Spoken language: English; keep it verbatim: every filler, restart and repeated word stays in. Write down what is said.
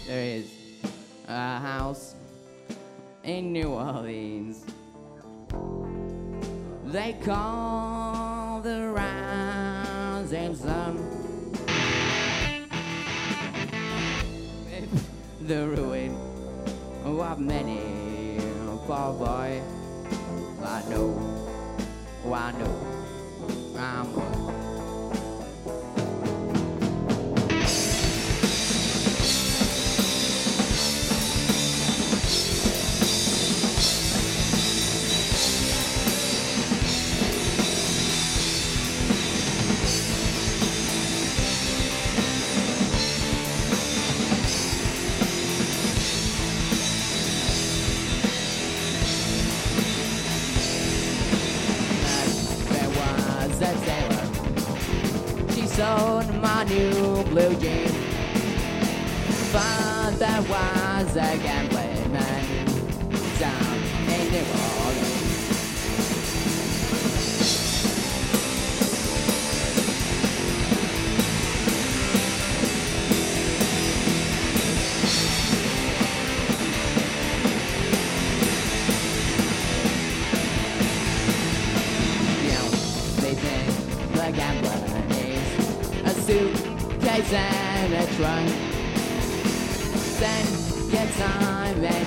There is a house in New Orleans they call the rising sun. The ruin of many a poor boy. I know, I know, I'm one. That sailor, she sold my new blue jeans. Father was a gambling man down in New Orleans. The gambler needs a suitcase and a trunk. Then get time and